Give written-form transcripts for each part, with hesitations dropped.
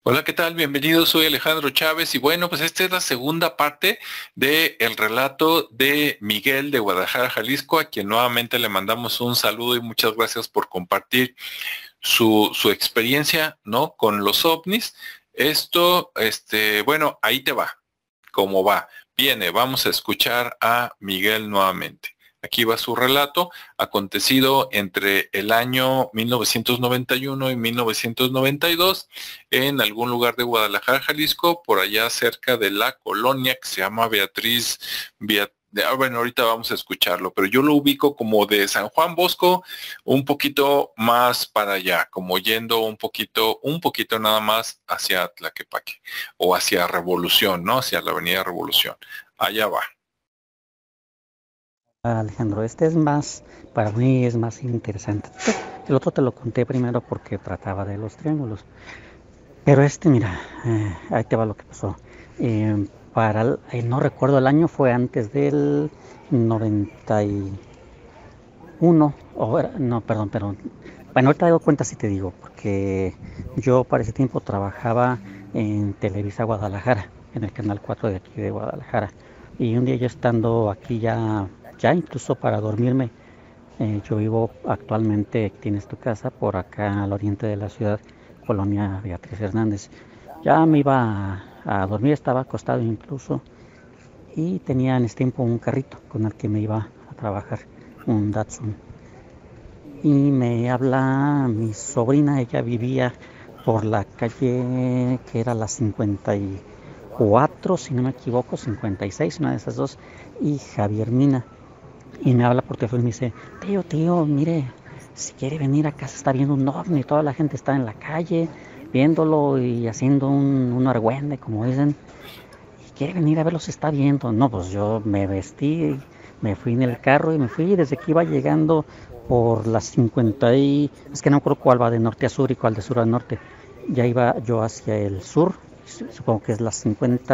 Hola, ¿qué tal? Bienvenido, soy Alejandro Chávez y bueno, pues esta es la segunda parte del relato de Miguel de Guadalajara, Jalisco, a quien nuevamente le mandamos un saludo y muchas gracias por compartir su experiencia, ¿no? Con los ovnis. Esto, bueno, ahí te va, cómo va. Viene, vamos a escuchar a Miguel nuevamente. Aquí va su relato, acontecido entre el año 1991 y 1992 en algún lugar de Guadalajara, Jalisco, por allá cerca de la colonia que se llama Beatriz, bueno, ahorita vamos a escucharlo, pero yo lo ubico como de San Juan Bosco, un poquito más para allá, como yendo un poquito nada más hacia Tlaquepaque o hacia Revolución, ¿no? Hacia la Avenida Revolución. Allá va. Alejandro, este es más, para mí es más interesante. El otro te lo conté primero porque trataba de los triángulos. Pero mira, ahí te va lo que pasó. No recuerdo el año, fue antes del 91, no, perdón. Bueno, ahorita doy cuenta si te digo, porque yo para ese tiempo trabajaba en Televisa Guadalajara, en el canal 4 de aquí de Guadalajara. Y un día yo estando aquí ya incluso para dormirme, yo vivo actualmente, tienes tu casa, por acá al oriente de la ciudad, Colonia Beatriz Hernández. Ya me iba a dormir, estaba acostado incluso, y tenía en ese tiempo un carrito con el que me iba a trabajar, un Datsun. Y me habla mi sobrina, ella vivía por la calle que era la 54, si no me equivoco, 56, una de esas dos, y Javier Mina. Y me habla por teléfono y me dice, tío, mire, si quiere venir acá se está viendo un ovni, toda la gente está en la calle viéndolo y haciendo un argüende, como dicen, y quiere venir a verlo, se está viendo. No, pues yo me vestí, me fui en el carro y me fui desde que iba llegando por las 50 y... Es que no me acuerdo cuál va de norte a sur y cuál de sur a norte. Ya iba yo hacia el sur, supongo que es las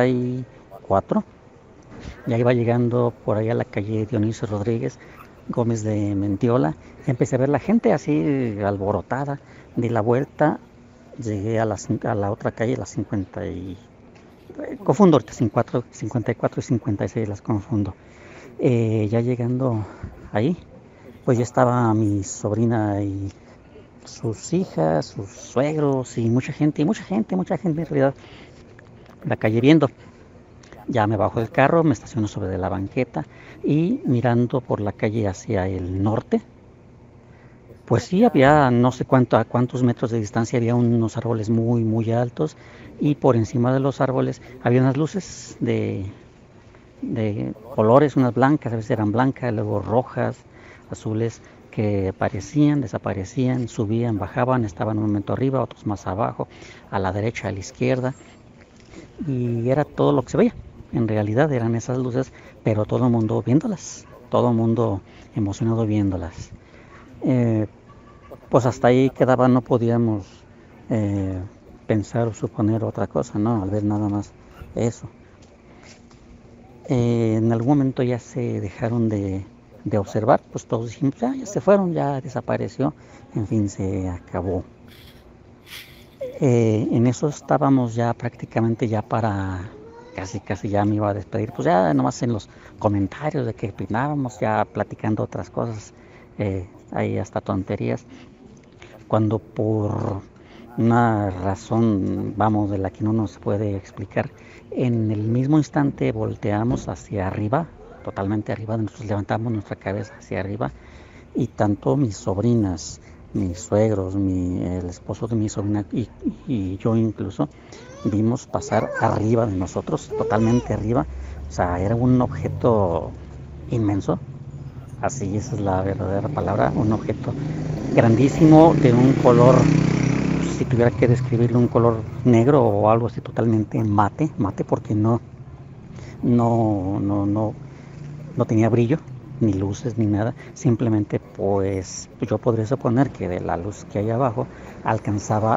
54. Ya iba llegando por ahí a la calle Dionisio Rodríguez Gómez de Mentiola. Empecé a ver la gente así alborotada. Di la vuelta, llegué a la otra calle, la 50 y... Confundo ahorita, 54 y 56 las confundo. Ya llegando ahí, pues ya estaba mi sobrina y sus hijas, sus suegros y mucha gente en realidad, la calle viendo. Ya me bajo del carro, me estaciono sobre la banqueta y mirando por la calle hacia el norte, pues sí, había no sé a cuántos metros de distancia había unos árboles muy altos, y por encima de los árboles había unas luces de colores, unas blancas, a veces eran blancas, luego rojas, azules, que aparecían, desaparecían, subían, bajaban, estaban un momento arriba, otros más abajo, a la derecha, a la izquierda, y era todo lo que se veía. En realidad eran esas luces, pero todo el mundo viéndolas, todo el mundo emocionado viéndolas. Eh, pues hasta ahí quedaba, no podíamos eh, pensar o suponer otra cosa, ¿no? Al ver nada más eso. En algún momento ya se dejaron de observar, pues todos dijimos, ya se fueron, ya desapareció, en fin, se acabó. En eso estábamos ya prácticamente ya para, casi ya me iba a despedir, pues ya nomás en los comentarios de que opinábamos, ya platicando otras cosas, ahí hasta tonterías, cuando por una razón, vamos, de la que no nos puede explicar, en el mismo instante volteamos hacia arriba, totalmente arriba, nosotros levantamos nuestra cabeza hacia arriba, y tanto mis sobrinas, mis suegros, el esposo de mi sobrina y yo incluso, vimos pasar arriba de nosotros, totalmente arriba, o sea, era un objeto inmenso, así esa es la verdadera palabra, un objeto grandísimo de un color, si tuviera que describirlo, un color negro o algo así, totalmente mate porque no, no, no, no tenía brillo, ni luces, ni nada. Simplemente, pues, yo podría suponer que de la luz que hay abajo alcanzaba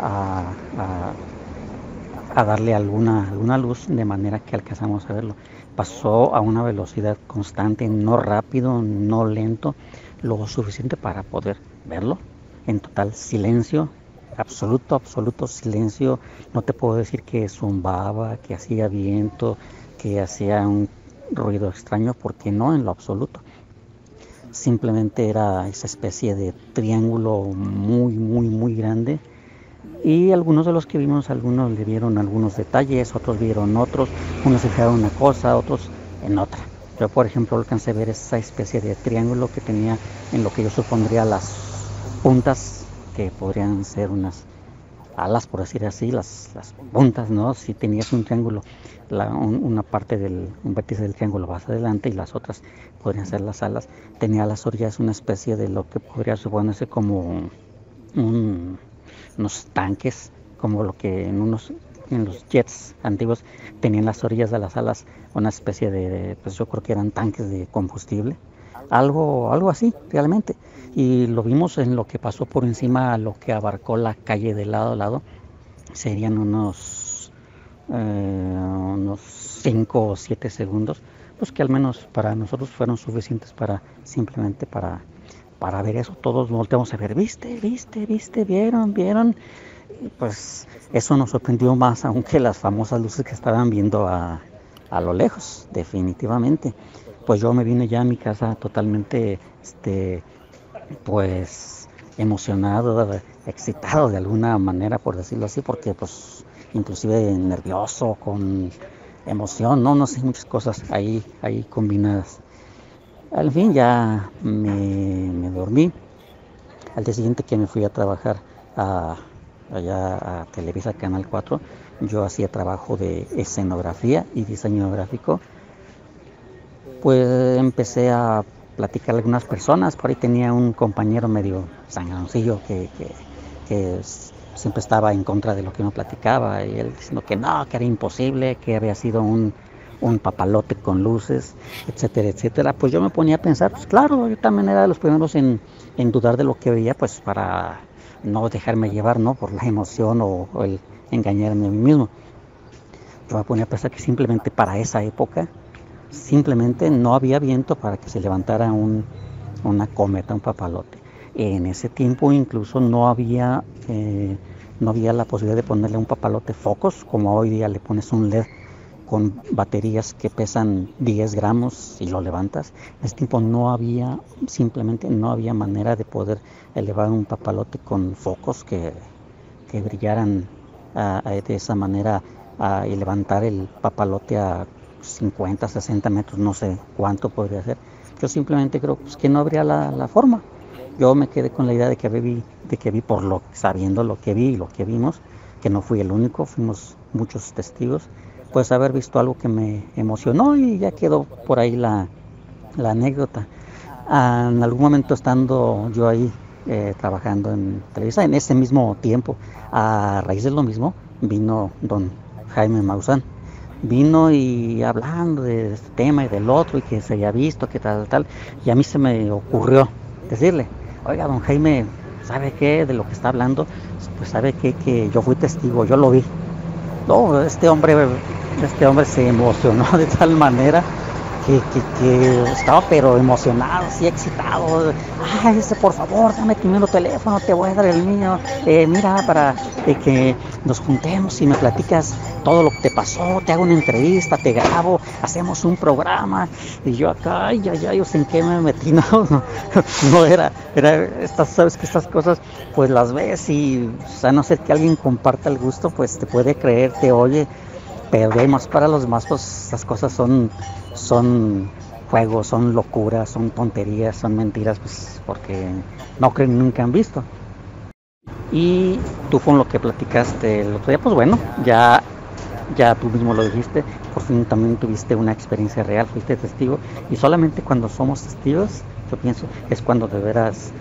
a darle alguna luz, de manera que alcanzamos a verlo. Pasó a una velocidad constante, no rápido, no lento, lo suficiente para poder verlo en total silencio, absoluto, absoluto silencio. No te puedo decir que zumbaba, que hacía viento, que hacía un ruido extraño, porque no, en lo absoluto. Simplemente era esa especie de triángulo muy, muy, muy grande. Y algunos de los que vimos, algunos le vieron algunos detalles, otros vieron otros, unos se fijaron en una cosa, otros en otra. Yo, por ejemplo, alcancé a ver esa especie de triángulo que tenía en lo que yo supondría las puntas, que podrían ser unas alas, por decir así, las puntas, ¿no? Si tenías un triángulo, una parte un vértice del triángulo más adelante y las otras podrían ser las alas, tenía a las orillas una especie de lo que podría suponerse como unos tanques, como lo que en los jets antiguos tenían las orillas de las alas, una especie pues yo creo que eran tanques de combustible, algo así realmente. Y lo vimos en lo que pasó por encima, lo que abarcó la calle de lado a lado, serían unos 5 o 7 segundos, pues que al menos para nosotros fueron suficientes simplemente para ver eso. Todos volteamos a ver, viste, vieron, y pues eso nos sorprendió más aún que las famosas luces que estaban viendo a lo lejos, definitivamente. Pues yo me vine ya a mi casa totalmente pues emocionado, excitado de alguna manera, por decirlo así, porque pues inclusive nervioso, con emoción, no sé, muchas cosas ahí combinadas. Al fin ya me dormí. Al día siguiente que me fui a trabajar allá a Televisa Canal 4, yo hacía trabajo de escenografía y diseño gráfico. Pues empecé a platicar a algunas personas. Por ahí tenía un compañero medio sangroncillo que siempre estaba en contra de lo que uno platicaba, y él diciendo que no, que era imposible, que había sido un papalote con luces, etcétera, etcétera. Pues yo me ponía a pensar, pues claro, yo también era de los primeros en dudar de lo que veía, pues para no dejarme llevar, ¿no?, por la emoción o el engañarme a mí mismo. Yo me ponía a pensar que simplemente para esa época, simplemente no había viento para que se levantara una cometa, un papalote. En ese tiempo incluso no había la posibilidad de ponerle a un papalote focos, como hoy día le pones un LED con baterías que pesan 10 gramos y lo levantas. En ese tiempo simplemente no había manera de poder elevar un papalote con focos que brillaran de esa manera, y levantar el papalote a 50, 60 metros, no sé cuánto podría ser. Yo simplemente creo que no habría la forma. Yo me quedé con la idea de que vi sabiendo lo que vi y lo que vimos, que no fui el único, fuimos muchos testigos, pues haber visto algo que me emocionó, y ya quedó por ahí la anécdota. En algún momento, estando yo ahí trabajando en Televisa, en ese mismo tiempo, a raíz de lo mismo, vino don Jaime Maussan. Vino y hablando de este tema y del otro, y que se había visto, que tal, y a mí se me ocurrió decirle: oiga, don Jaime, ¿sabe qué de lo que está hablando? Pues sabe qué, que yo fui testigo, yo lo vi. No, este hombre se emocionó de tal manera que estaba pero emocionado, así excitado. Ay, por favor, dame tu número de teléfono, te voy a dar el mío. Mira, para que nos juntemos y me platicas todo lo que te pasó, te hago una entrevista, te grabo, hacemos un programa. Y yo acá, ay, ¿en qué me metí? No era, sabes que estas cosas pues las ves, y a no ser que alguien comparta el gusto, pues te puede creer, te oye. Pero además, para los demás, pues las cosas son juegos, son locuras, son tonterías, son mentiras, pues porque no creen, nunca han visto. Y tú, con lo que platicaste el otro día, pues bueno, ya tú mismo lo dijiste, por fin también tuviste una experiencia real, fuiste testigo, y solamente cuando somos testigos, yo pienso, es cuando de veras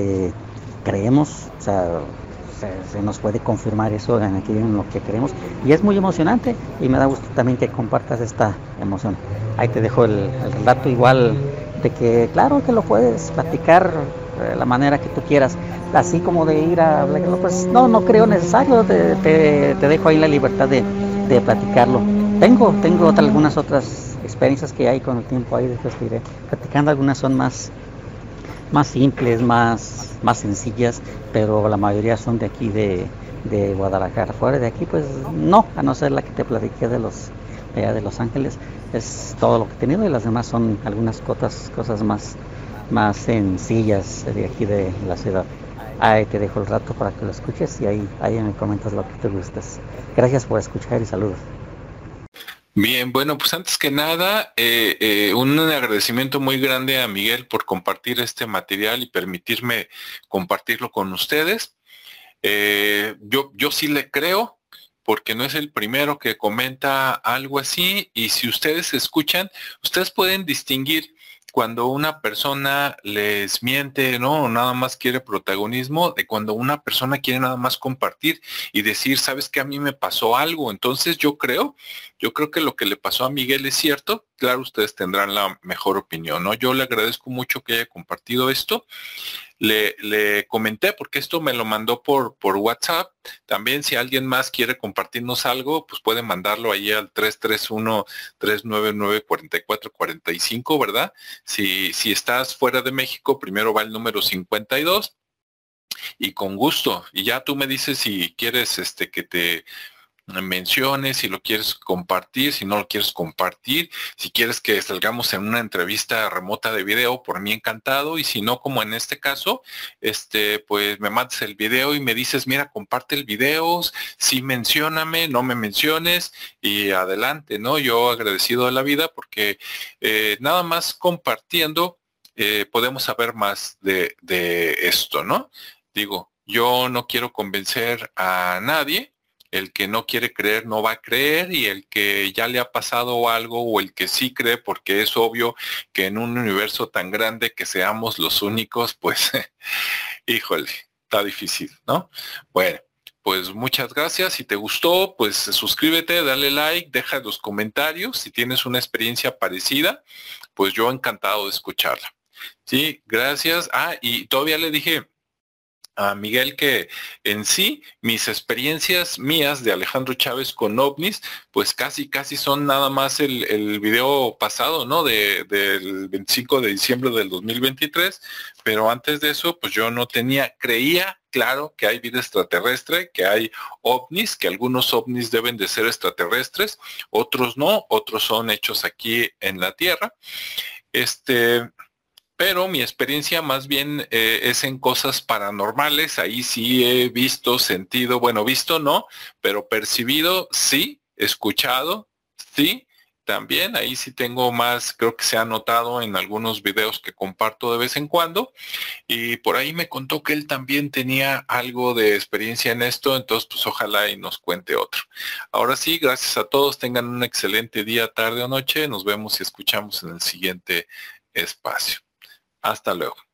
creemos, o sea, se nos puede confirmar eso en lo que creemos, y es muy emocionante, y me da gusto también que compartas esta emoción. Ahí te dejo el relato, igual de que claro que lo puedes platicar de la manera que tú quieras, así como de ir a hablarlo, pues no creo necesario, te dejo ahí la libertad de platicarlo. Tengo algunas otras experiencias que hay con el tiempo, ahí después te iré platicando. Algunas son más simples, más más sencillas, pero la mayoría son de aquí de Guadalajara. Fuera de aquí, pues no, a no ser la que te platiqué de allá de Los Ángeles, es todo lo que he tenido, y las demás son algunas cosas más sencillas de aquí de la ciudad. Ahí te dejo el rato para que lo escuches y ahí me comentas lo que te gustes. Gracias por escuchar y saludos. Bien, bueno, pues antes que nada, un agradecimiento muy grande a Miguel por compartir este material y permitirme compartirlo con ustedes. Yo sí le creo, porque no es el primero que comenta algo así, y si ustedes escuchan, ustedes pueden distinguir cuando una persona les miente, ¿no? O nada más quiere protagonismo, de cuando una persona quiere nada más compartir y decir, sabes que a mí me pasó algo. Entonces yo creo que lo que le pasó a Miguel es cierto. Claro, ustedes tendrán la mejor opinión, ¿no? Yo le agradezco mucho que haya compartido esto. Le comenté, porque esto me lo mandó por WhatsApp. También si alguien más quiere compartirnos algo, pues puede mandarlo ahí al 331-399-4445, ¿verdad? Si estás fuera de México, primero va el número 52 y con gusto. Y ya tú me dices si quieres que te menciones, si lo quieres compartir, si no lo quieres compartir, si quieres que salgamos en una entrevista remota de video, por mí encantado, y si no, como en este caso, pues me mandas el video y me dices, mira, comparte el video, sí mencióname, no me menciones, y adelante, ¿no? Yo agradecido de la vida porque nada más compartiendo podemos saber más de esto, ¿no? Digo, yo no quiero convencer a nadie. El que no quiere creer no va a creer, y el que ya le ha pasado algo, o el que sí cree, porque es obvio que en un universo tan grande que seamos los únicos, pues híjole, está difícil, ¿no? Bueno, pues muchas gracias. Si te gustó, pues suscríbete, dale like, deja los comentarios. Si tienes una experiencia parecida, pues yo encantado de escucharla. Sí, gracias. Ah, y todavía le dije a Miguel que en sí mis experiencias mías de Alejandro Chávez con ovnis, pues casi son nada más el video pasado, ¿no? Del 25 de diciembre del 2023, pero antes de eso, pues yo no creía, claro, que hay vida extraterrestre, que hay ovnis, que algunos ovnis deben de ser extraterrestres, otros no, otros son hechos aquí en la Tierra. Pero mi experiencia más bien es en cosas paranormales. Ahí sí he visto, sentido, bueno, visto no, pero percibido sí, escuchado sí, también. Ahí sí tengo más, creo que se ha notado en algunos videos que comparto de vez en cuando. Y por ahí me contó que él también tenía algo de experiencia en esto, entonces pues ojalá y nos cuente otro. Ahora sí, gracias a todos, tengan un excelente día, tarde o noche. Nos vemos y escuchamos en el siguiente espacio. Hasta luego.